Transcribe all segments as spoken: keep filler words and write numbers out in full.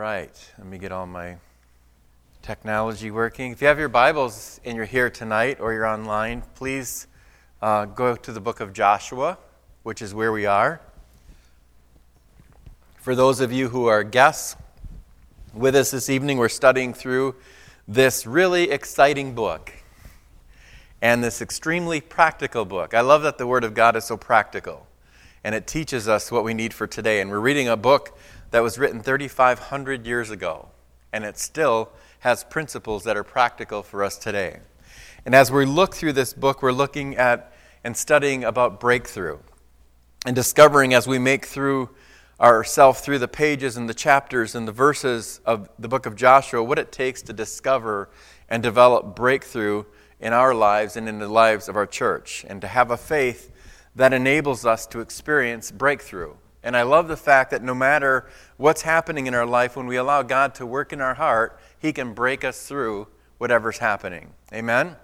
right, let me get all my technology working. If you have your Bibles and you're here tonight or you're online, please uh, go to the book of Joshua, which is where we are. For those of you who are guests with us this evening, we're studying through this really exciting book and this extremely practical book. I love that the Word of God is so practical, and it teaches us what we need for today. And we're reading a book that was written thirty-five hundred years ago, and it still has principles that are practical for us today. And as we look through this book, we're looking at and studying about breakthrough and discovering as we make through ourselves through the pages and the chapters and the verses of the book of Joshua, what it takes to discover and develop breakthrough in our lives and in the lives of our church, and to have a faith that enables us to experience breakthrough. And I love the fact that no matter what's happening in our life, when we allow God to work in our heart, He can break us through whatever's happening. Amen?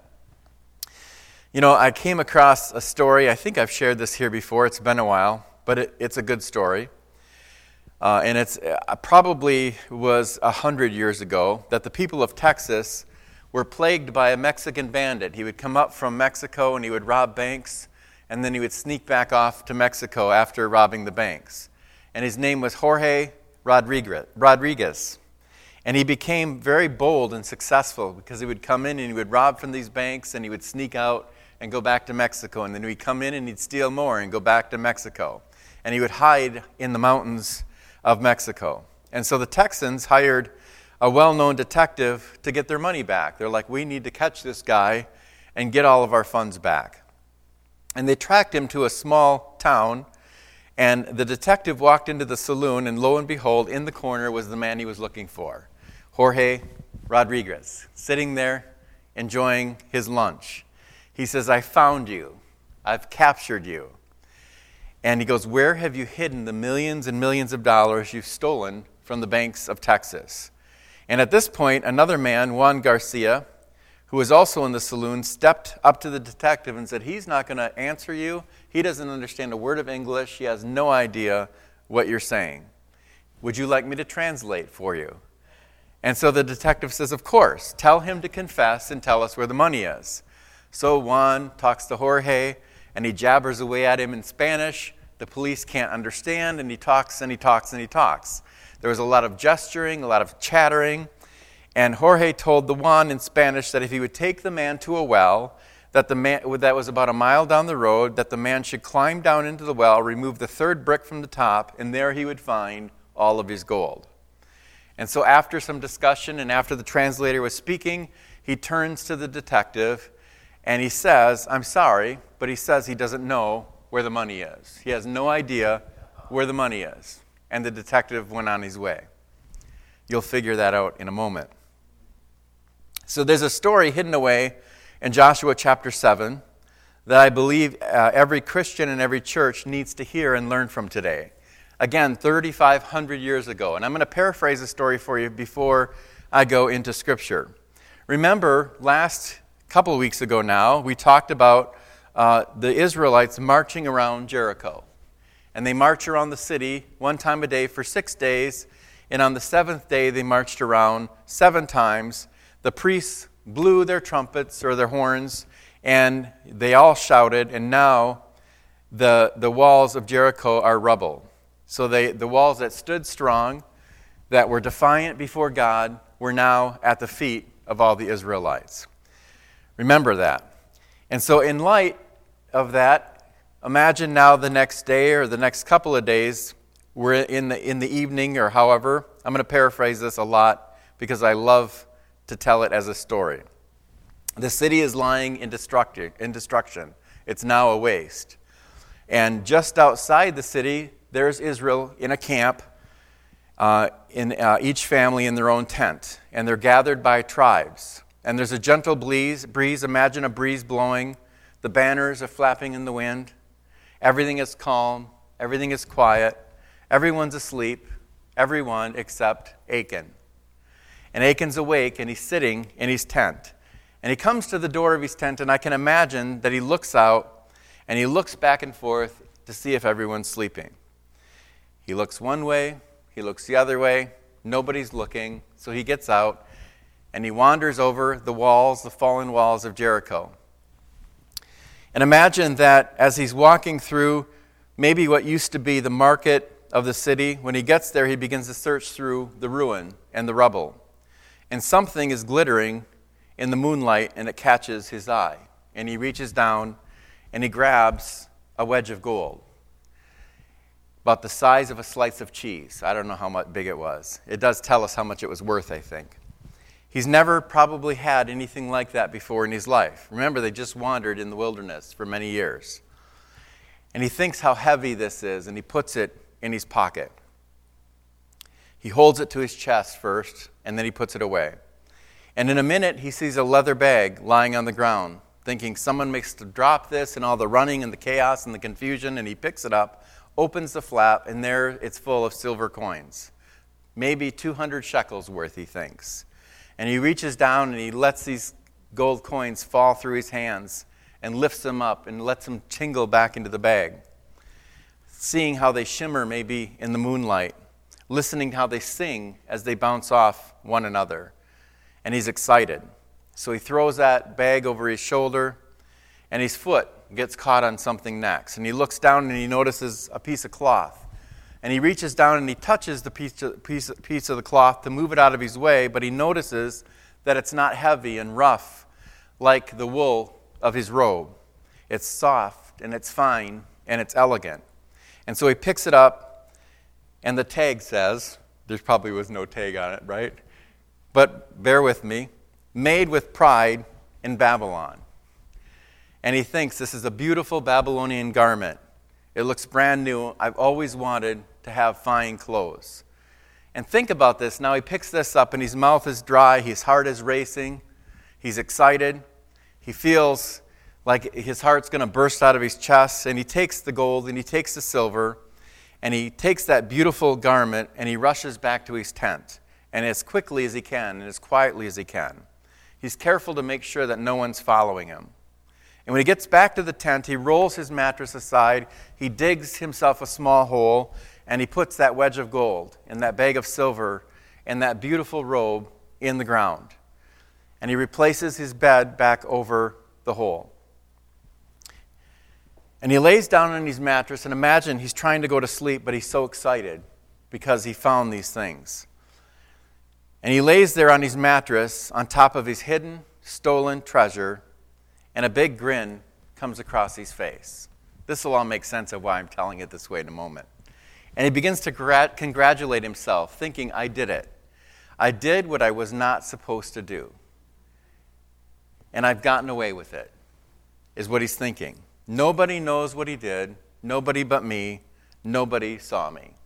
You know, I came across a story. I think I've shared this here before. It's been a while, but it, it's a good story. Uh, and it's uh, probably was a hundred years ago that the people of Texas were plagued by a Mexican bandit. He would come up from Mexico and he would rob banks, and then he would sneak back off to Mexico after robbing the banks. And his name was Jorge Rodriguez. And he became very bold and successful because he would come in and he would rob from these banks and he would sneak out and go back to Mexico. And then he'd come in and he'd steal more and go back to Mexico. And he would hide in the mountains of Mexico. And so the Texans hired a well-known detective to get their money back. They're like, we need to catch this guy and get all of our funds back. And they tracked him to a small town, and the detective walked into the saloon, and lo and behold, in the corner was the man he was looking for, Jorge Rodriguez, sitting there enjoying his lunch. He says, I found you. I've captured you. And he goes, where have you hidden the millions and millions of dollars you've stolen from the banks of Texas? And at this point, another man, Juan Garcia, who was also in the saloon, stepped up to the detective and said, he's not going to answer you. He doesn't understand a word of English. He has no idea what you're saying. Would you like me to translate for you? And so the detective says, of course. Tell him to confess and tell us where the money is. So Juan talks to Jorge, and he jabbers away at him in Spanish. The police can't understand, and he talks and he talks and he talks. There was a lot of gesturing, a lot of chattering. And Jorge told the Juan in Spanish that if he would take the man to a well, that the man that was about a mile down the road, that the man should climb down into the well, remove the third brick from the top, and there he would find all of his gold. And so after some discussion and after the translator was speaking, he turns to the detective and he says, I'm sorry, but he says he doesn't know where the money is. He has no idea where the money is. And the detective went on his way. You'll figure that out in a moment. So there's a story hidden away in Joshua chapter seven that I believe uh, every Christian and every church needs to hear and learn from today. Again, thirty-five hundred years ago. And I'm going to paraphrase the story for you before I go into Scripture. Remember, last couple of weeks ago now, we talked about uh, the Israelites marching around Jericho. And they march around the city one time a day for six days. And on the seventh day, they marched around seven times. The priests blew their trumpets or their horns, and they all shouted, and now the, the walls of Jericho are rubble. So they, the walls that stood strong, that were defiant before God, were now at the feet of all the Israelites. Remember that. And so in light of that, imagine now the next day or the next couple of days, we're in the, in the evening or however. I'm going to paraphrase this a lot because I love to tell it as a story. The city is lying in destruction. In destruction. It's now a waste. And just outside the city, there's Israel in a camp, uh, in uh, each family in their own tent. And they're gathered by tribes. And there's a gentle breeze, breeze. Imagine a breeze blowing. The banners are flapping in the wind. Everything is calm. Everything is quiet. Everyone's asleep. Everyone except Achan. And Achan's awake, and he's sitting in his tent. And he comes to the door of his tent, and I can imagine that he looks out, and he looks back and forth to see if everyone's sleeping. He looks one way, he looks the other way, Nobody's looking. So he gets out and he wanders over the walls, the fallen walls of Jericho. And imagine that as he's walking through maybe what used to be the market of the city, when he gets there, he begins to search through the ruin and the rubble. And something is glittering in the moonlight, and it catches his eye. And he reaches down and he grabs a wedge of gold, about the size of a slice of cheese. I don't know how much big it was. It does tell us how much it was worth, I think. He's never probably had anything like that before in his life. Remember, they just wandered in the wilderness for many years. And he thinks how heavy this is, and he puts it in his pocket. He holds it to his chest first, and then he puts it away. And in a minute, he sees a leather bag lying on the ground, thinking someone makes to drop this and all the running and the chaos and the confusion, and he picks it up, opens the flap, and there it's full of silver coins. Maybe two hundred shekels worth, he thinks. And he reaches down and he lets these gold coins fall through his hands and lifts them up and lets them tingle back into the bag. Seeing how they shimmer maybe in the moonlight, listening to how they sing as they bounce off one another. And he's excited. So he throws that bag over his shoulder, and his foot gets caught on something next. And he looks down and he notices a piece of cloth. And he reaches down and he touches the piece of, piece, piece of the cloth to move it out of his way, but he notices that it's not heavy and rough like the wool of his robe. It's soft and it's fine and it's elegant. And so he picks it up, and the tag says, there probably was no tag on it, right? But bear with me, made with pride in Babylon. And he thinks this is a beautiful Babylonian garment. It looks brand new. I've always wanted to have fine clothes. And think about this. Now he picks this up, and his mouth is dry. His heart is racing. He's excited. He feels like his heart's going to burst out of his chest, and he takes the gold and he takes the silver, and he takes that beautiful garment and he rushes back to his tent, and as quickly as he can and as quietly as he can. He's careful to make sure that no one's following him. And when he gets back to the tent, he rolls his mattress aside, he digs himself a small hole, and he puts that wedge of gold and that bag of silver and that beautiful robe in the ground. And he replaces his bed back over the hole. And he lays down on his mattress, and imagine he's trying to go to sleep, but he's so excited because he found these things. And he lays there on his mattress on top of his hidden, stolen treasure, and a big grin comes across his face. This will all make sense of why I'm telling it this way in a moment. And he begins to gra- congratulate himself, thinking, I did it. I did what I was not supposed to do. And I've gotten away with it, is what he's thinking. Nobody knows what he did. Nobody but me. Nobody saw me.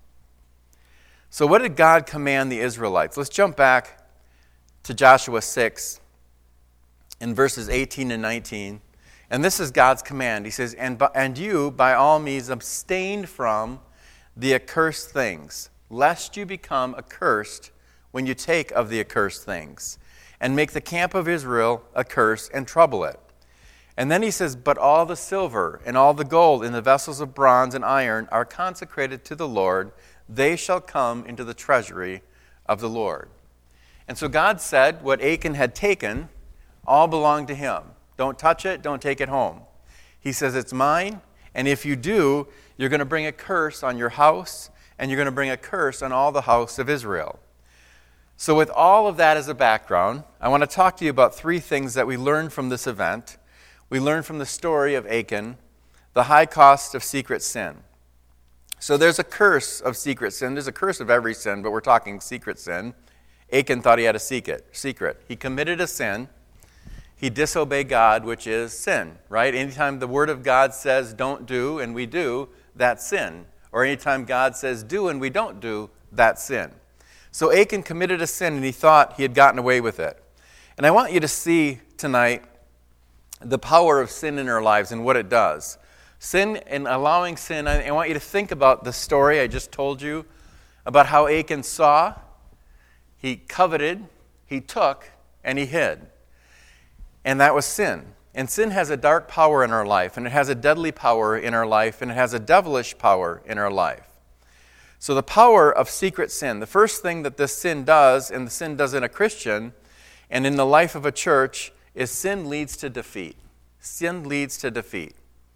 So what did God command the Israelites? Let's jump back to Joshua six in verses eighteen and nineteen. And this is God's command. He says, and, and you, by all means, abstain from the accursed things, lest you become accursed when you take of the accursed things, and make the camp of Israel a curse and trouble it. And then he says, but all the silver and all the gold in the vessels of bronze and iron are consecrated to the Lord. They shall come into the treasury of the Lord. And so God said what Achan had taken all belonged to him. Don't touch it. Don't take it home. He says, it's mine. And if you do, you're going to bring a curse on your house, and you're going to bring a curse on all the house of Israel. So with all of that as a background, I want to talk to you about three things that we learned from this event. We learned from the story of Achan, the high cost of secret sin. So there's a curse of secret sin. There's a curse of every sin, but we're talking secret sin. Achan thought he had a secret. Secret. He committed a sin. He disobeyed God, which is sin, right? Anytime the Word of God says don't do and we do, that's sin. Or anytime God says do and we don't do, that's sin. So Achan committed a sin, and he thought he had gotten away with it. And I want you to see tonight the power of sin in our lives and what it does. Sin and allowing sin, I want you to think about the story I just told you about how Achan saw, he coveted, he took, and he hid. And that was sin. And sin has a dark power in our life, and it has a deadly power in our life, and it has a devilish power in our life. So the power of secret sin, the first thing that this sin does, and the sin does in a Christian, and in the life of a church, is sin leads to defeat. Sin leads to defeat.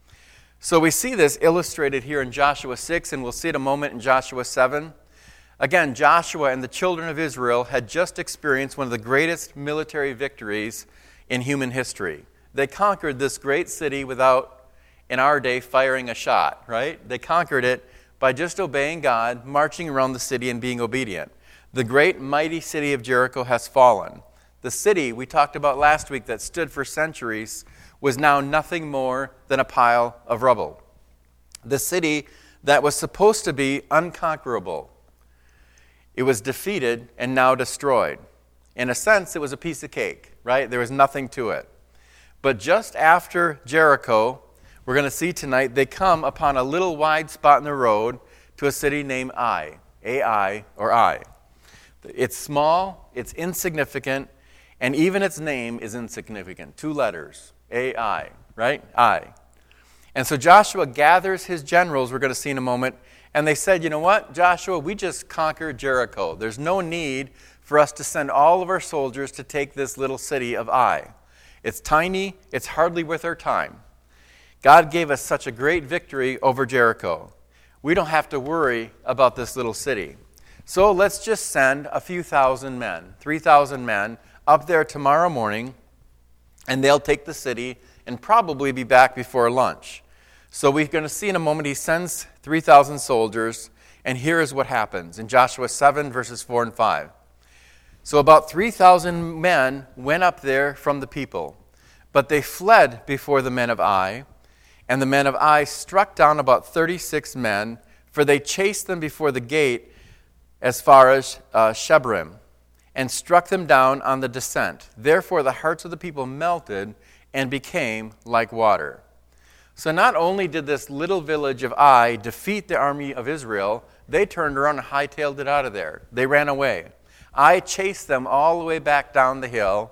So we see this illustrated here in Joshua six, and we'll see it a moment in Joshua seven. Again, Joshua and the children of Israel had just experienced one of the greatest military victories in human history. They conquered this great city without, in our day, firing a shot, right? They conquered it by just obeying God, marching around the city and being obedient. The great, mighty city of Jericho has fallen. The city we talked about last week that stood for centuries was now nothing more than a pile of rubble. The city that was supposed to be unconquerable, it was defeated and now destroyed. In a sense, it was a piece of cake, right? There was nothing to it. But just after Jericho, we're going to see tonight, they come upon a little wide spot in the road to a city named Ai, A I or Ai. It's small, it's insignificant, and even its name is insignificant. Two letters, A I, right? Ai. And so Joshua gathers his generals, we're going to see in a moment, and they said, you know what, Joshua, we just conquered Jericho. There's no need for us to send all of our soldiers to take this little city of Ai. It's tiny, it's hardly worth our time. God gave us such a great victory over Jericho. We don't have to worry about this little city. So let's just send a few thousand men, three thousand men, up there tomorrow morning, and they'll take the city and probably be back before lunch. So we're going to see in a moment he sends three thousand soldiers, and here is what happens in Joshua seven, verses four and five. So about three thousand men went up there from the people, but they fled before the men of Ai, and the men of Ai struck down about thirty-six men, for they chased them before the gate as far as uh, Shebarim, and struck them down on the descent. Therefore the hearts of the people melted and became like water. So not only did this little village of Ai defeat the army of Israel, they turned around and hightailed it out of there. They ran away. Ai chased them all the way back down the hill,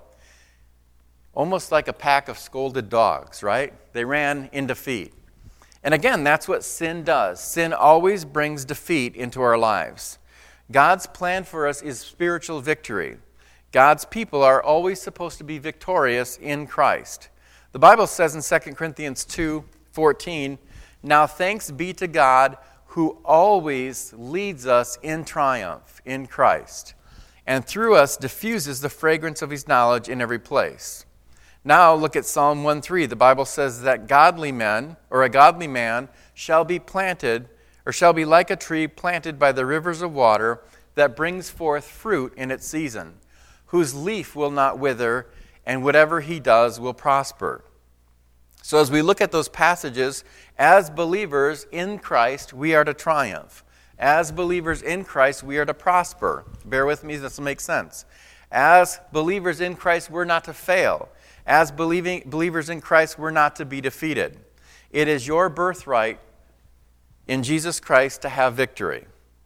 almost like a pack of scolded dogs, right? They ran in defeat. And again, that's what sin does. Sin always brings defeat into our lives. God's plan for us is spiritual victory. God's people are always supposed to be victorious in Christ. The Bible says in Second Corinthians two fourteen, "Now thanks be to God who always leads us in triumph in Christ, and through us diffuses the fragrance of his knowledge in every place." Now look at Psalm one three. The Bible says that godly men, or a godly man, shall be planted, or shall be like a tree planted by the rivers of water that brings forth fruit in its season, whose leaf will not wither, and whatever he does will prosper. So as we look at those passages, as believers in Christ, we are to triumph. As believers in Christ, we are to prosper. Bear with me, this will make sense. As believers in Christ, we're not to fail. As believing believers in Christ, we're not to be defeated. It is your birthright in Jesus Christ to have victory.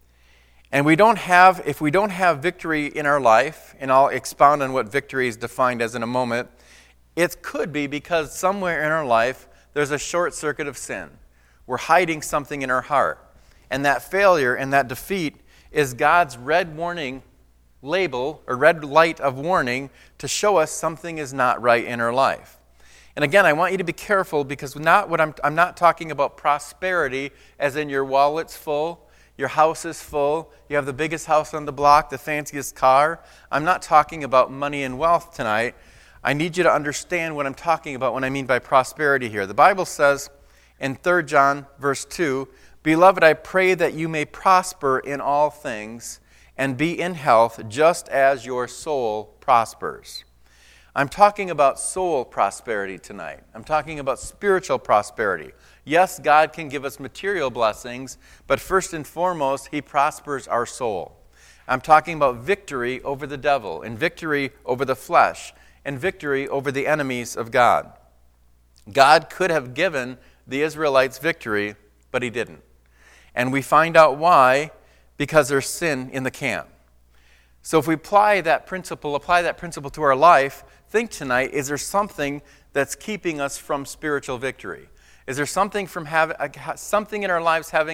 And we don't have, if we don't have victory in our life, and I'll expound on what victory is defined as in a moment, it could be because somewhere in our life there's a short circuit of sin. We're hiding something in our heart. And that failure and that defeat is God's red warning label, or red light of warning, to show us something is not right in our life. And again, I want you to be careful, because not what I'm, I'm not talking about prosperity as in your wallet's full, your house is full, you have the biggest house on the block, the fanciest car. I'm not talking about money and wealth tonight. I need you to understand what I'm talking about when I mean by prosperity here. The Bible says in Third John verse two, "Beloved, I pray that you may prosper in all things and be in health just as your soul prospers." I'm talking about soul prosperity tonight. I'm talking about spiritual prosperity. Yes, God can give us material blessings, but first and foremost, he prospers our soul. I'm talking about victory over the devil, and victory over the flesh, and victory over the enemies of God. God could have given the Israelites victory, but he didn't. And we find out why, because there's sin in the camp. So if we apply that principle, apply that principle to our life, think tonight, is there something that's keeping us from spiritual victory? Is there something from having something in our lives having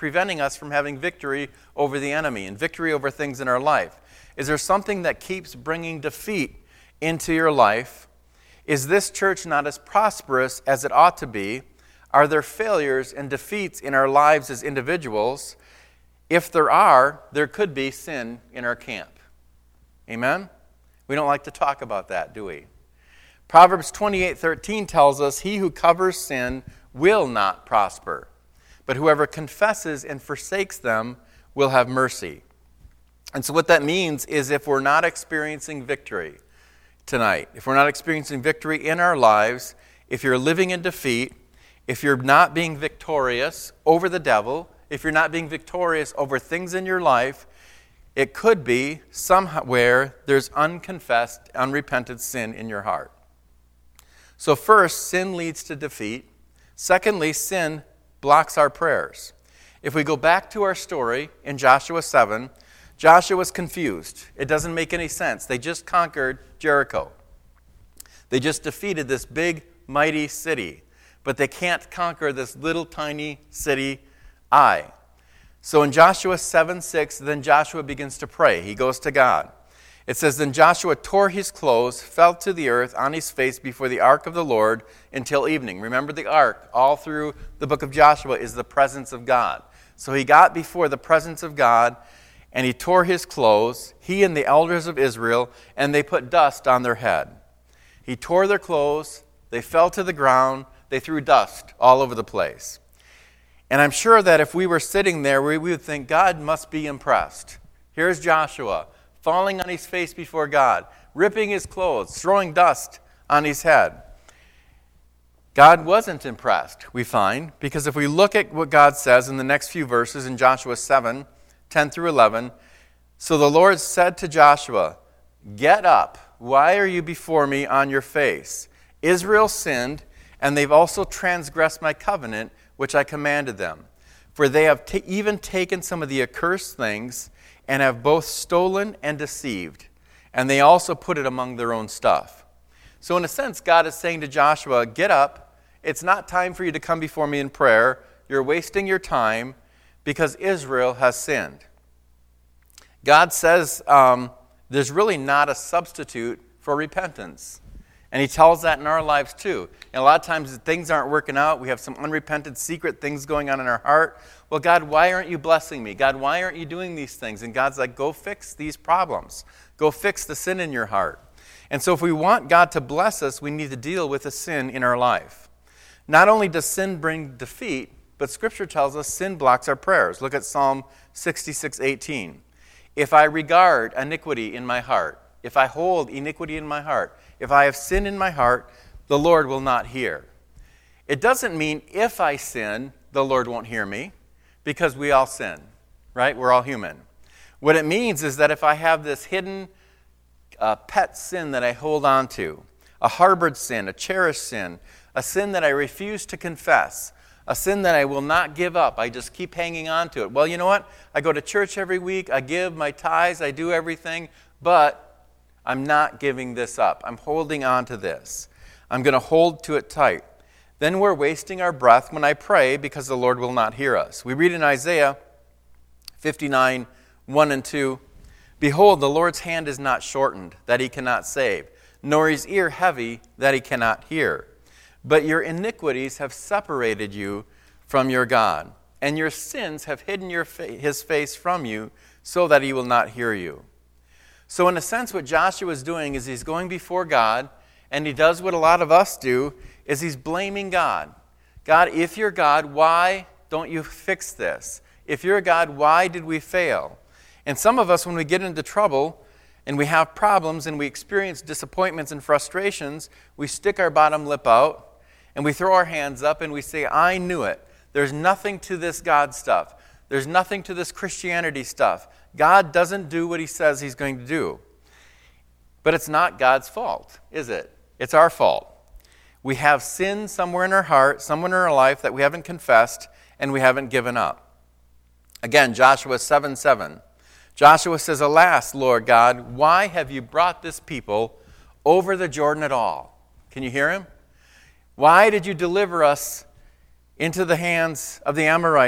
preventing us from having victory over the enemy and victory over things in our life? Is there something that keeps bringing defeat into your life? Is this church not as prosperous as it ought to be? Are there failures and defeats in our lives as individuals? If there are, there could be sin in our camp. Amen? We don't like to talk about that, do we? Proverbs twenty-eight thirteen tells us, "He who covers sin will not prosper, but whoever confesses and forsakes them will have mercy." And so what that means is if we're not experiencing victory tonight, if we're not experiencing victory in our lives, if you're living in defeat, if you're not being victorious over the devil, if you're not being victorious over things in your life, it could be somewhere there's unconfessed, unrepented sin in your heart. So first, sin leads to defeat. Secondly, sin blocks our prayers. If we go back to our story in Joshua seven, Joshua was confused. It doesn't make any sense. They just conquered Jericho. They just defeated this big, mighty city. But they can't conquer this little, tiny city, Ai. So in Joshua seven six, then Joshua begins to pray. He goes to God. It says, "Then Joshua tore his clothes, fell to the earth on his face before the ark of the Lord until evening." Remember, the ark, all through the book of Joshua, is the presence of God. So he got before the presence of God, and he tore his clothes, he and the elders of Israel, and they put dust on their head. He tore their clothes, they fell to the ground, they threw dust all over the place. And I'm sure that if we were sitting there, we would think, God must be impressed. Here's Joshua, falling on his face before God, ripping his clothes, throwing dust on his head. God wasn't impressed, we find, because if we look at what God says in the next few verses in Joshua seven, ten through eleven, "So the Lord said to Joshua, 'Get up, why are you before me on your face? Israel sinned, and they've also transgressed my covenant, which I commanded them. For they have t- even taken some of the accursed things, and have both stolen and deceived, and they also put it among their own stuff.'" So in a sense, God is saying to Joshua, get up. It's not time for you to come before me in prayer. You're wasting your time because Israel has sinned. God says um, there's really not a substitute for repentance. And he tells that in our lives too. And a lot of times things aren't working out. We have some unrepented secret things going on in our heart. Well, God, why aren't you blessing me? God, why aren't you doing these things? And God's like, go fix these problems. Go fix the sin in your heart. And so if we want God to bless us, we need to deal with the sin in our life. Not only does sin bring defeat, but Scripture tells us sin blocks our prayers. Look at Psalm sixty-six eighteen. "If I regard iniquity in my heart, if I hold iniquity in my heart, if I have sin in my heart, the Lord will not hear." It doesn't mean if I sin, the Lord won't hear me, because we all sin, right? We're all human. What it means is that if I have this hidden uh, pet sin that I hold on to, a harbored sin, a cherished sin, a sin that I refuse to confess, a sin that I will not give up, I just keep hanging on to it. Well, you know what? I go to church every week, I give my tithes, I do everything, but I'm not giving this up. I'm holding on to this. I'm going to hold to it tight. Then we're wasting our breath when I pray because the Lord will not hear us. We read in Isaiah fifty-nine, one and two, "Behold, the Lord's hand is not shortened, that he cannot save, nor his ear heavy, that he cannot hear. But your iniquities have separated you from your God, and your sins have hidden your fa- his face from you, so that he will not hear you." So in a sense, what Joshua is doing is he's going before God, and he does what a lot of us do, is he's blaming God. God, if you're God, why don't you fix this? If you're God, why did we fail? And some of us, when we get into trouble, and we have problems, and we experience disappointments and frustrations, we stick our bottom lip out, and we throw our hands up, and we say, I knew it. There's nothing to this God stuff. There's nothing to this Christianity stuff. God doesn't do what he says he's going to do. But it's not God's fault, is it? It's our fault. We have sin somewhere in our heart, somewhere in our life that we haven't confessed and we haven't given up. Again, Joshua seven seven. Joshua says, "Alas, Lord God, why have you brought this people over the Jordan at all?" Can you hear him? Why did you deliver us into the hands of the Amorites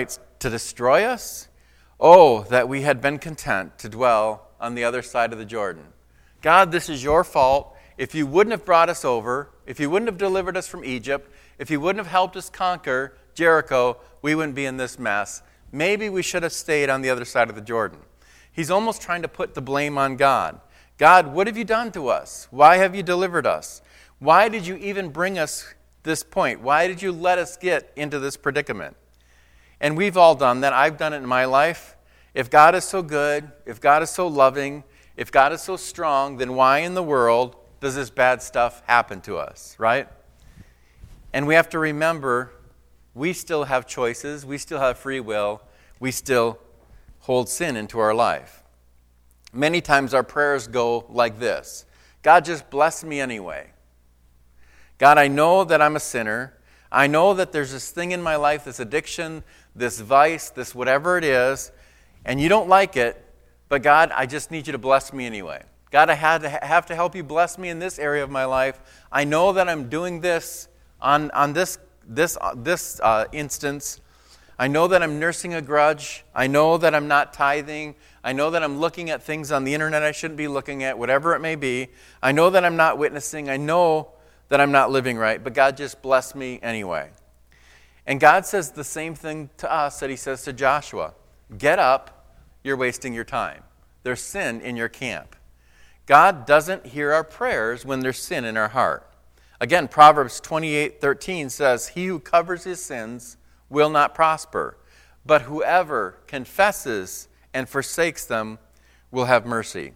To destroy us? Oh, that we had been content to dwell on the other side of the Jordan. God, this is your fault. If you wouldn't have brought us over, if you wouldn't have delivered us from Egypt, if you wouldn't have helped us conquer Jericho, we wouldn't be in this mess. Maybe we should have stayed on the other side of the Jordan. He's almost trying to put the blame on God. God, what have you done to us? Why have you delivered us? Why did you even bring us this point? Why did you let us get into this predicament? And we've all done that. I've done it in my life. If God is so good, if God is so loving, if God is so strong, then why in the world does this bad stuff happen to us, right? And we have to remember, we still have choices. We still have free will. We still hold sin into our life. Many times our prayers go like this. God, just bless me anyway. God, I know that I'm a sinner. I know that there's this thing in my life, this addiction, this vice, this whatever it is, and you don't like it, but God, I just need you to bless me anyway. God, I had to have to help you bless me in this area of my life. I know that I'm doing this on, on this, this, uh, this uh, instance. I know that I'm nursing a grudge. I know that I'm not tithing. I know that I'm looking at things on the internet I shouldn't be looking at, whatever it may be. I know that I'm not witnessing. I know that I'm not living right, but God, just bless me anyway. And God says the same thing to us that he says to Joshua. Get up, you're wasting your time. There's sin in your camp. God doesn't hear our prayers when there's sin in our heart. Again, Proverbs twenty-eight thirteen says, he who covers his sins will not prosper, but whoever confesses and forsakes them will have mercy.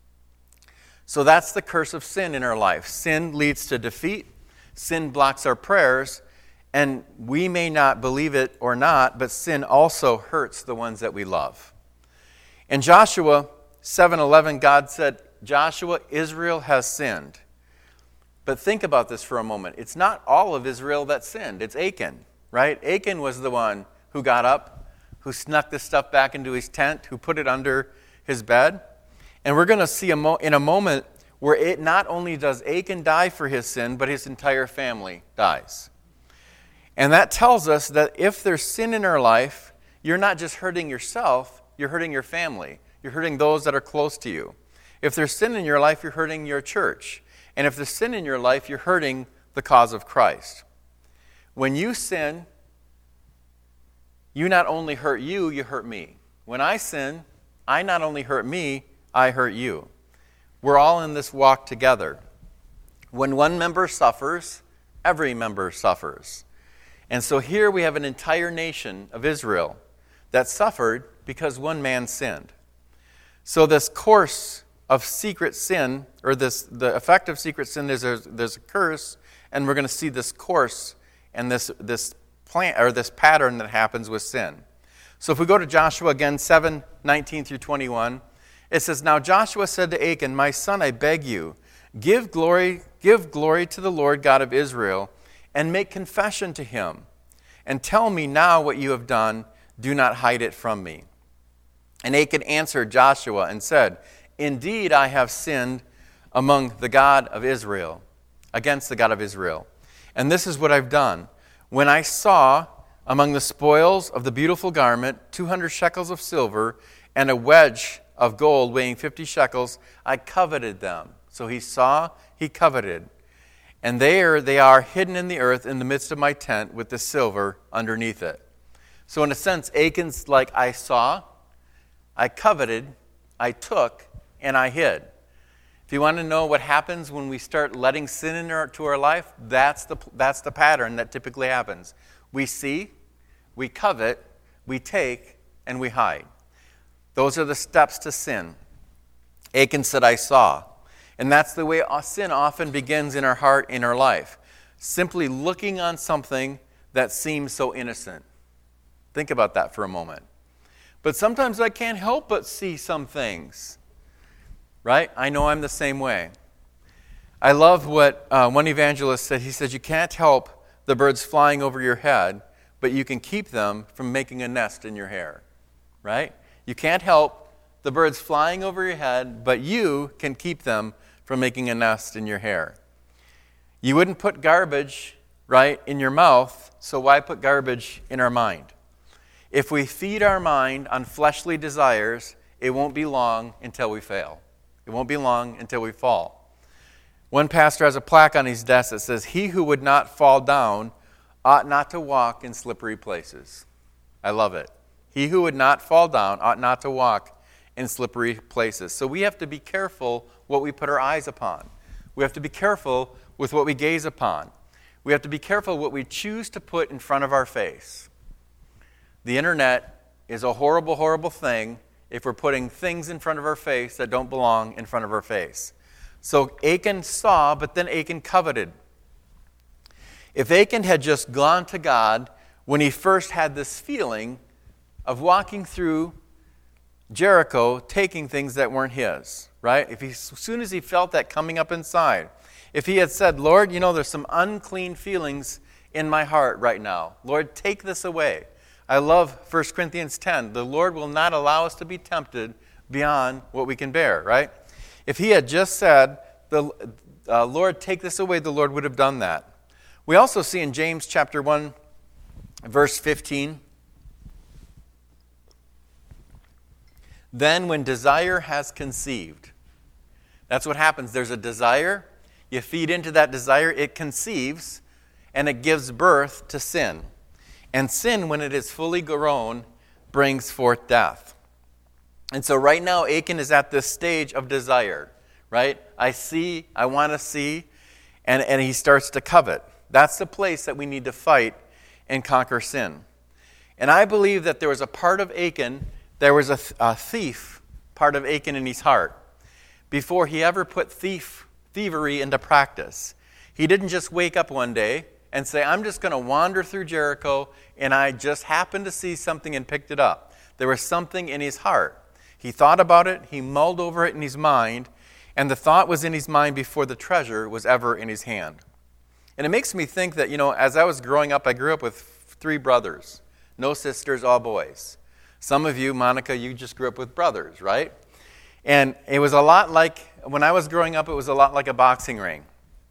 So that's the curse of sin in our life. Sin leads to defeat. Sin blocks our prayers. And we may not believe it or not, but sin also hurts the ones that we love. In Joshua seven eleven, God said, Joshua, Israel has sinned. But think about this for a moment. It's not all of Israel that sinned. It's Achan, right? Achan was the one who got up, who snuck this stuff back into his tent, who put it under his bed. And we're going to see a mo- in a moment where it not only does Achan die for his sin, but his entire family dies. And that tells us that if there's sin in our life, you're not just hurting yourself, you're hurting your family. You're hurting those that are close to you. If there's sin in your life, you're hurting your church. And if there's sin in your life, you're hurting the cause of Christ. When you sin, you not only hurt you, you hurt me. When I sin, I not only hurt me, I hurt you. We're all in this walk together. When one member suffers, every member suffers. And so here we have an entire nation of Israel that suffered because one man sinned. So this course of secret sin, or this the effect of secret sin is there's, there's a curse, and we're going to see this course and this this plan or this pattern that happens with sin. So if we go to Joshua again, seven nineteen through twenty-one, it says, Now Joshua said to Achan, My son, I beg you, give glory, give glory to the Lord God of Israel, and make confession to him, and tell me now what you have done. Do not hide it from me. And Achan answered Joshua and said, Indeed, I have sinned among the God of Israel, against the God of Israel. And this is what I've done. When I saw among the spoils of the beautiful garment two hundred shekels of silver and a wedge of gold weighing fifty shekels, I coveted them. So he saw, he coveted. And there they are hidden in the earth in the midst of my tent with the silver underneath it. So in a sense, Achan's like, I saw, I coveted, I took, and I hid. If you want to know what happens when we start letting sin into our life, that's the, that's the pattern that typically happens. We see, we covet, we take, and we hide. Those are the steps to sin. Achan said, I saw. And that's the way sin often begins in our heart, in our life. Simply looking on something that seems so innocent. Think about that for a moment. But sometimes I can't help but see some things. Right? I know I'm the same way. I love what uh, one evangelist said. He says, you can't help the birds flying over your head, but you can keep them from making a nest in your hair. Right? You can't help the birds flying over your head, but you can keep them from making a nest in your hair. You wouldn't put garbage, right, in your mouth, so why put garbage in our mind? If we feed our mind on fleshly desires, it won't be long until we fail. It won't be long until we fall. One pastor has a plaque on his desk that says, "He who would not fall down ought not to walk in slippery places." I love it. He who would not fall down ought not to walk in slippery places. So we have to be careful what we put our eyes upon. We have to be careful with what we gaze upon. We have to be careful what we choose to put in front of our face. The internet is a horrible, horrible thing if we're putting things in front of our face that don't belong in front of our face. So Achan saw, but then Achan coveted. If Achan had just gone to God when he first had this feeling of walking through Jericho, taking things that weren't his, right? If he, as soon as he felt that coming up inside, if he had said, "Lord, you know, there's some unclean feelings in my heart right now. Lord, take this away." I love First Corinthians ten. The Lord will not allow us to be tempted beyond what we can bear, right? If he had just said, "The uh, Lord, take this away," the Lord would have done that. We also see in James chapter one, verse fifteen, "Then when desire has conceived," that's what happens. There's a desire. You feed into that desire, it conceives, and it gives birth to sin. And sin, when it is fully grown, brings forth death. And so right now, Achan is at this stage of desire, right? I see, I want to see, and, and he starts to covet. That's the place that we need to fight and conquer sin. And I believe that there was a part of Achan, there was a, a thief part of Achan in his heart before he ever put thief thievery into practice. He didn't just wake up one day and say, "I'm just going to wander through Jericho, and I just happened to see something and picked it up." There was something in his heart. He thought about it, he mulled over it in his mind, and the thought was in his mind before the treasure was ever in his hand. And it makes me think that, you know, as I was growing up, I grew up with three brothers, no sisters, all boys. Some of you, Monica, you just grew up with brothers, right? And it was a lot like, when I was growing up, it was a lot like a boxing ring.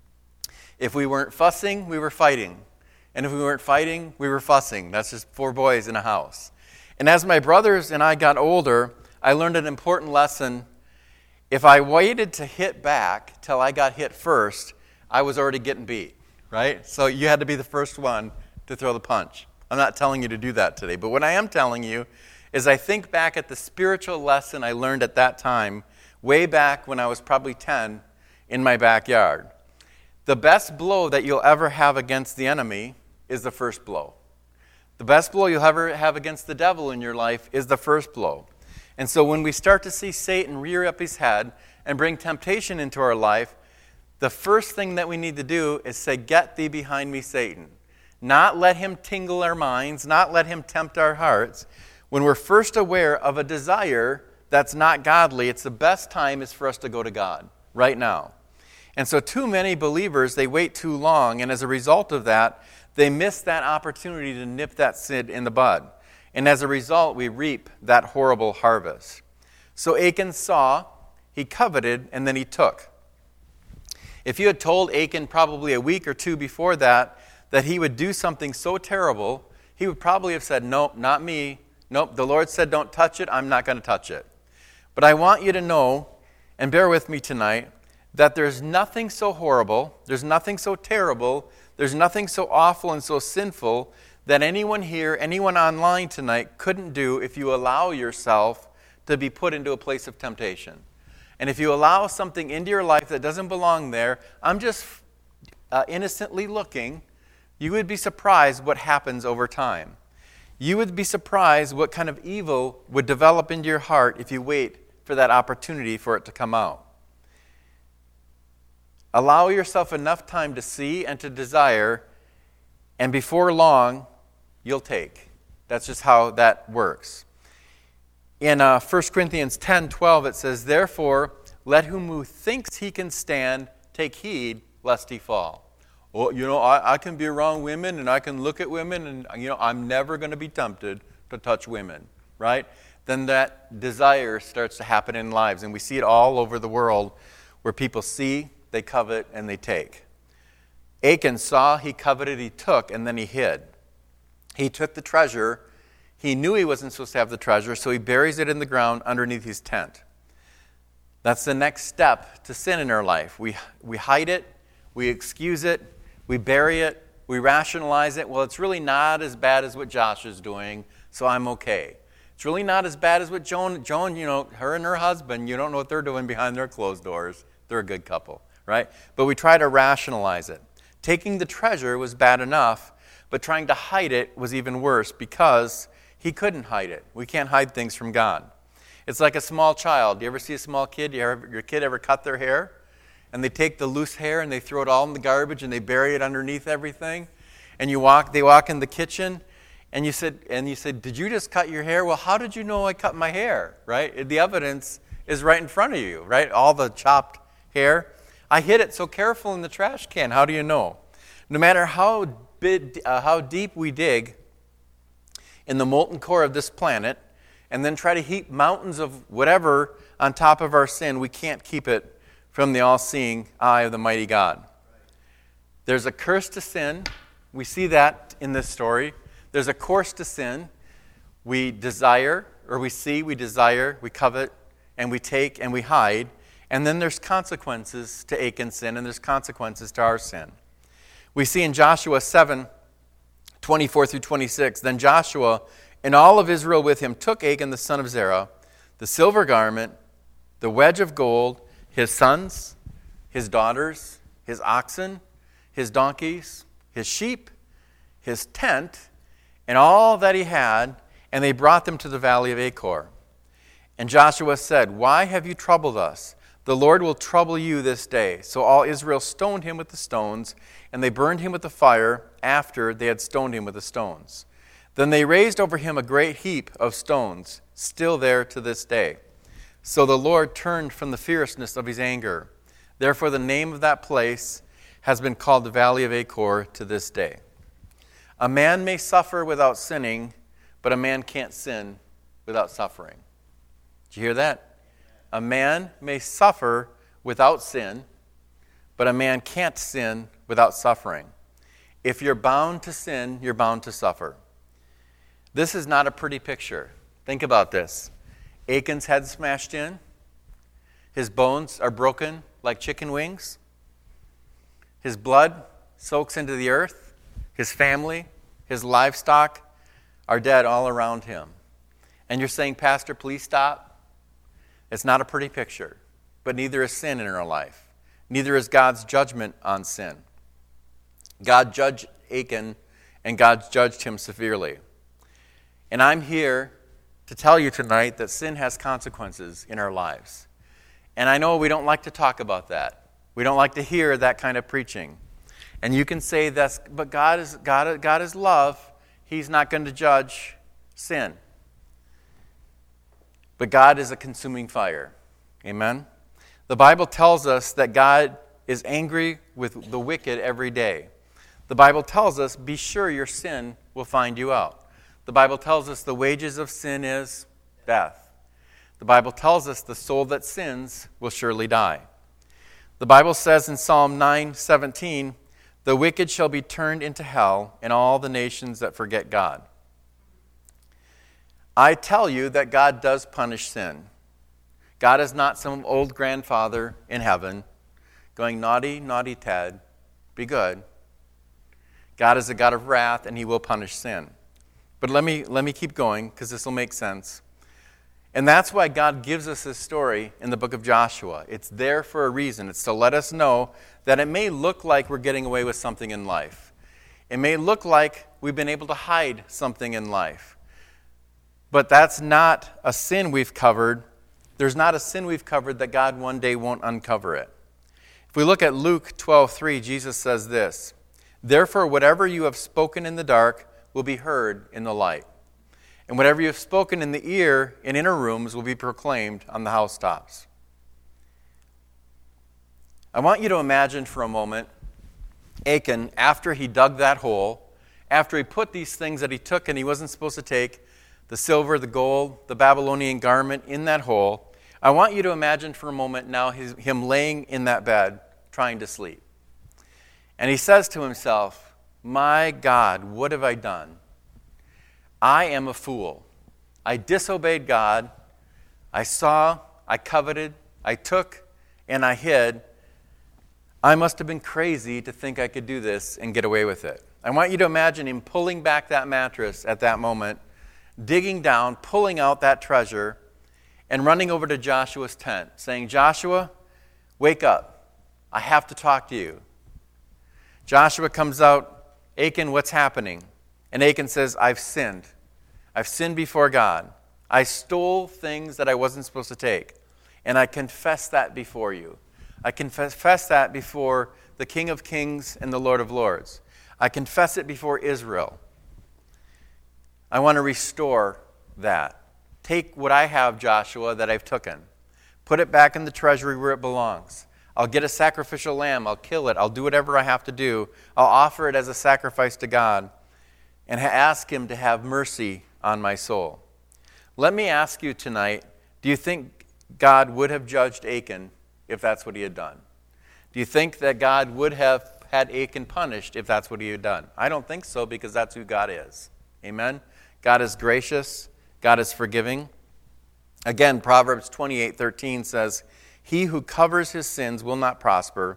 If we weren't fussing, we were fighting. And if we weren't fighting, we were fussing. That's just four boys in a house. And as my brothers and I got older, I learned an important lesson. If I waited to hit back till I got hit first, I was already getting beat, right? So you had to be the first one to throw the punch. I'm not telling you to do that today, but what I am telling you is I think back at the spiritual lesson I learned at that time, way back when I was probably ten, in my backyard. The best blow that you'll ever have against the enemy is the first blow. The best blow you'll ever have against the devil in your life is the first blow. And so when we start to see Satan rear up his head and bring temptation into our life, the first thing that we need to do is say, "Get thee behind me, Satan." Not let him tingle our minds, not let him tempt our hearts. When we're first aware of a desire that's not godly, it's the best time is for us to go to God right now. And so too many believers, they wait too long, and as a result of that, they miss that opportunity to nip that sin in the bud. And as a result, we reap that horrible harvest. So Achan saw, he coveted, and then he took. If you had told Achan probably a week or two before that, that he would do something so terrible, he would probably have said, "Nope, not me. Nope, the Lord said don't touch it, I'm not going to touch it." But I want you to know, and bear with me tonight, that there's nothing so horrible, there's nothing so terrible, there's nothing so awful and so sinful that anyone here, anyone online tonight couldn't do if you allow yourself to be put into a place of temptation. And if you allow something into your life that doesn't belong there, I'm just uh, innocently looking, you would be surprised what happens over time. You would be surprised what kind of evil would develop into your heart if you wait for that opportunity for it to come out. Allow yourself enough time to see and to desire, and before long, you'll take. That's just how that works. In uh, First Corinthians ten twelve, it says, "Therefore, let him who thinks he can stand take heed lest he fall." Well, you know, I, I can be around women, and I can look at women, and, you know, I'm never going to be tempted to touch women, right? Then that desire starts to happen in lives, and we see it all over the world where people see, they covet, and they take. Achan saw, he coveted, he took, and then he hid. He took the treasure, He knew he wasn't supposed to have the treasure, so he buries it in the ground underneath his tent. That's the next step to sin in our life. We, we hide it, we excuse it, we bury it, we rationalize it. Well, it's really not as bad as what Josh is doing, so I'm okay. It's really not as bad as what Joan, Joan, you know, her and her husband, you don't know what they're doing behind their closed doors. They're a good couple, right? But we try to rationalize it. Taking the treasure was bad enough, but trying to hide it was even worse because he couldn't hide it. We can't hide things from God. It's like a small child. Do you ever see a small kid? You ever, your kid ever cut their hair? And they take the loose hair and they throw it all in the garbage and they bury it underneath everything. And you walk, they walk in the kitchen and you said, and you said, did you just cut your hair? Well, how did you know I cut my hair, right? The evidence is right in front of you, right? All the chopped hair. I hid it so careful in the trash can. How do you know? No matter how big, uh, how deep we dig in the molten core of this planet, and then try to heap mountains of whatever on top of our sin, we can't keep it from the all-seeing eye of the mighty God. There's a curse to sin. We see that in this story. There's a course to sin. We desire, or we see, we desire, we covet, and we take, and we hide. And then there's consequences to Achan's sin, and there's consequences to our sin. We see in Joshua seven, twenty-four through twenty-six, then Joshua and all of Israel with him took Achan the son of Zerah, the silver garment, the wedge of gold, his sons, his daughters, his oxen, his donkeys, his sheep, his tent, and all that he had, and they brought them to the valley of Achor. And Joshua said, why have you troubled us? The Lord will trouble you this day. So all Israel stoned him with the stones, and they burned him with the fire after they had stoned him with the stones. Then they raised over him a great heap of stones, still there to this day. So the Lord turned from the fierceness of his anger. Therefore the name of that place has been called the Valley of Achor to this day. A man may suffer without sinning, but a man can't sin without suffering. Did you hear that? A man may suffer without sin, but a man can't sin without suffering. If you're bound to sin, you're bound to suffer. This is not a pretty picture. Think about this. Achan's head smashed in. His bones are broken like chicken wings. His blood soaks into the earth. His family, his livestock are dead all around him. And you're saying, Pastor, please stop. It's not a pretty picture, but neither is sin in our life. Neither is God's judgment on sin. God judged Achan, and God judged him severely. And I'm here to tell you tonight that sin has consequences in our lives. And I know we don't like to talk about that. We don't like to hear that kind of preaching. And you can say that's, but God is God, God is love. He's not going to judge sin. But God is a consuming fire. Amen? The Bible tells us that God is angry with the wicked every day. The Bible tells us, be sure your sin will find you out. The Bible tells us the wages of sin is death. The Bible tells us the soul that sins will surely die. The Bible says in Psalm nine seventeen, the wicked shall be turned into hell, and all the nations that forget God. I tell you that God does punish sin. God is not some old grandfather in heaven going, naughty, naughty Ted, be good. God is a God of wrath, and he will punish sin. But let me let me keep going, because this will make sense. And that's why God gives us this story in the book of Joshua. It's there for a reason. It's to let us know that it may look like we're getting away with something in life. It may look like we've been able to hide something in life. But that's not a sin we've covered. There's not a sin we've covered that God one day won't uncover it. If we look at Luke twelve three, Jesus says this, therefore whatever you have spoken in the dark will be heard in the light. And whatever you have spoken in the ear in inner rooms will be proclaimed on the housetops. I want you to imagine for a moment Achan, after he dug that hole, after he put these things that he took and he wasn't supposed to take, the silver, the gold, the Babylonian garment in that hole, I want you to imagine for a moment now his, him laying in that bed trying to sleep. And he says to himself, my God, what have I done? I am a fool. I disobeyed God. I saw, I coveted, I took, and I hid. I must have been crazy to think I could do this and get away with it. I want you to imagine him pulling back that mattress at that moment, digging down, pulling out that treasure, and running over to Joshua's tent, saying, Joshua, wake up. I have to talk to you. Joshua comes out, Achan, what's happening? And Achan says, I've sinned. I've sinned before God. I stole things that I wasn't supposed to take. And I confess that before you. I confess that before the King of Kings and the Lord of Lords. I confess it before Israel. I want to restore that. Take what I have, Joshua, that I've taken. Put it back in the treasury where it belongs. I'll get a sacrificial lamb. I'll kill it. I'll do whatever I have to do. I'll offer it as a sacrifice to God and ask him to have mercy on my soul. Let me ask you tonight, do you think God would have judged Achan if that's what he had done? Do you think that God would have had Achan punished if that's what he had done? I don't think so, because that's who God is. Amen? God is gracious. God is forgiving. Again, Proverbs twenty-eight thirteen says, he who covers his sins will not prosper,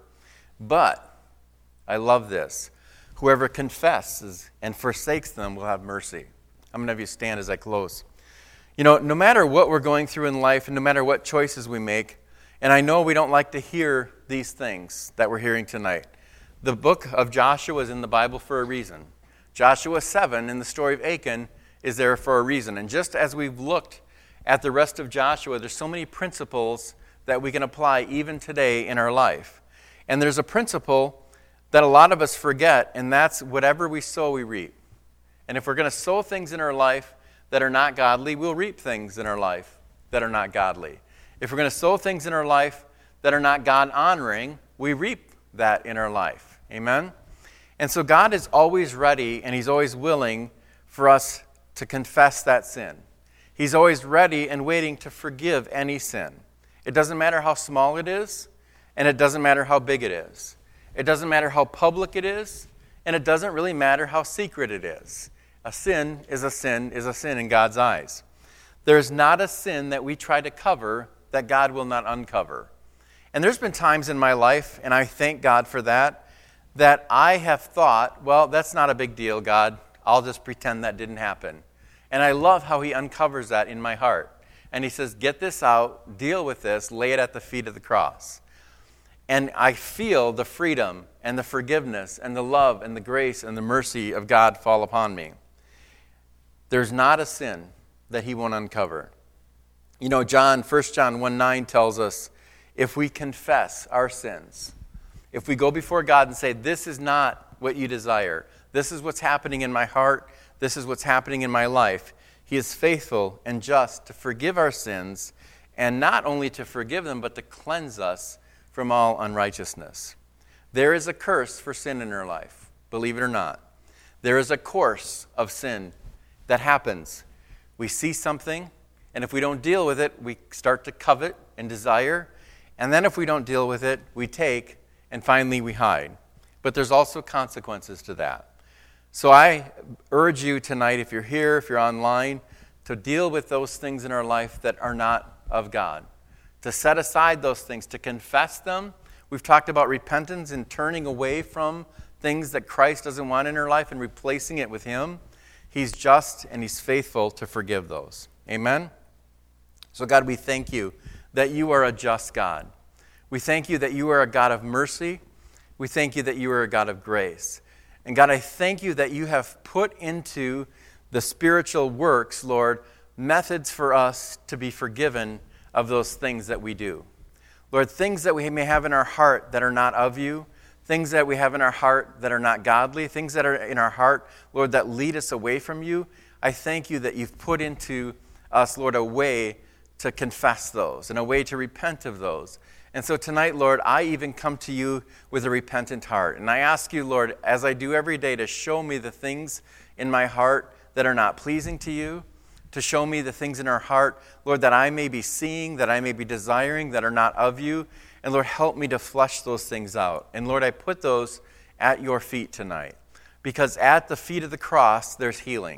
but, I love this, whoever confesses and forsakes them will have mercy. I'm going to have you stand as I close. You know, no matter what we're going through in life and no matter what choices we make, and I know we don't like to hear these things that we're hearing tonight. The book of Joshua is in the Bible for a reason. Joshua seven in the story of Achan is there for a reason. And just as we've looked at the rest of Joshua, there's so many principles that we can apply even today in our life. And there's a principle that a lot of us forget, and that's whatever we sow, we reap. And if we're going to sow things in our life that are not godly, we'll reap things in our life that are not godly. If we're going to sow things in our life that are not God-honoring, we reap that in our life. Amen? And so God is always ready, and he's always willing for us to confess that sin. He's always ready and waiting to forgive any sin. It doesn't matter how small it is, and it doesn't matter how big it is. It doesn't matter how public it is, and it doesn't really matter how secret it is. A sin is a sin is a sin in God's eyes. There's not a sin that we try to cover that God will not uncover. And there's been times in my life, and I thank God for that, that I have thought, well, that's not a big deal, God. I'll just pretend that didn't happen. And I love how he uncovers that in my heart. And he says, get this out, deal with this, lay it at the feet of the cross. And I feel the freedom and the forgiveness and the love and the grace and the mercy of God fall upon me. There's not a sin that he won't uncover. You know, John, First John one nine tells us, if we confess our sins, if we go before God and say, this is not what you desire, this is what's happening in my heart, this is what's happening in my life, he is faithful and just to forgive our sins, and not only to forgive them, but to cleanse us from all unrighteousness. There is a curse for sin in our life, believe it or not. There is a course of sin that happens. We see something, and if we don't deal with it, we start to covet and desire. And then if we don't deal with it, we take, and finally we hide. But there's also consequences to that. So I urge you tonight, if you're here, if you're online, to deal with those things in our life that are not of God. To set aside those things, to confess them. We've talked about repentance and turning away from things that Christ doesn't want in our life and replacing it with him. He's just and he's faithful to forgive those. Amen? So God, we thank you that you are a just God. We thank you that you are a God of mercy. We thank you that you are a God of grace. And God, I thank you that you have put into the spiritual works, Lord, methods for us to be forgiven of those things that we do. Lord, things that we may have in our heart that are not of you, things that we have in our heart that are not godly, things that are in our heart, Lord, that lead us away from you. I thank you that you've put into us, Lord, a way to confess those and a way to repent of those. And so tonight, Lord, I even come to you with a repentant heart. And I ask you, Lord, as I do every day, to show me the things in my heart that are not pleasing to you, to show me the things in our heart, Lord, that I may be seeing, that I may be desiring, that are not of you. And Lord, help me to flush those things out. And Lord, I put those at your feet tonight. Because at the feet of the cross, there's healing.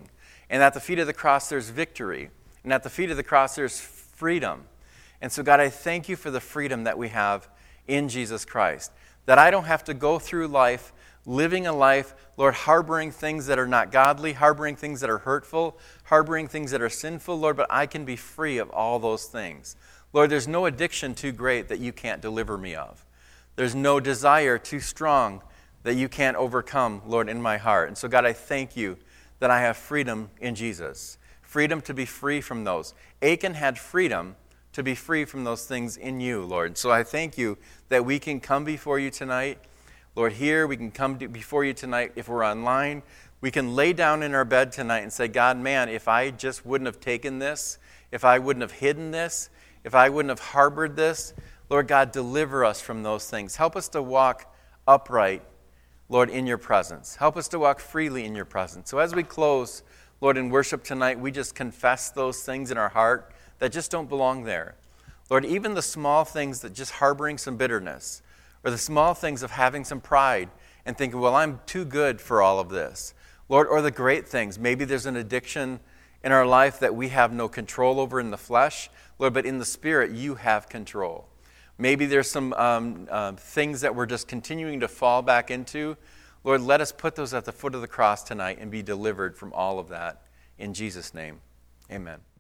And at the feet of the cross, there's victory. And at the feet of the cross, there's freedom. And so, God, I thank you for the freedom that we have in Jesus Christ. That I don't have to go through life living a life, Lord, harboring things that are not godly, harboring things that are hurtful, harboring things that are sinful, Lord, but I can be free of all those things. Lord, there's no addiction too great that you can't deliver me of. There's no desire too strong that you can't overcome, Lord, in my heart. And so, God, I thank you that I have freedom in Jesus. Freedom to be free from those. Achan had freedom to be free from those things in you, Lord. So I thank you that we can come before you tonight. Lord, here we can come before you tonight. If we're online, we can lay down in our bed tonight and say, God, man, if I just wouldn't have taken this, if I wouldn't have hidden this, if I wouldn't have harbored this, Lord God, deliver us from those things. Help us to walk upright, Lord, in your presence. Help us to walk freely in your presence. So as we close, Lord, in worship tonight, we just confess those things in our heart that just don't belong there. Lord, even the small things that just harboring some bitterness, or the small things of having some pride and thinking, well, I'm too good for all of this. Lord, or the great things. Maybe there's an addiction in our life that we have no control over in the flesh. Lord, but in the spirit, you have control. Maybe there's some um, uh, things that we're just continuing to fall back into. Lord, let us put those at the foot of the cross tonight and be delivered from all of that. In Jesus' name, amen.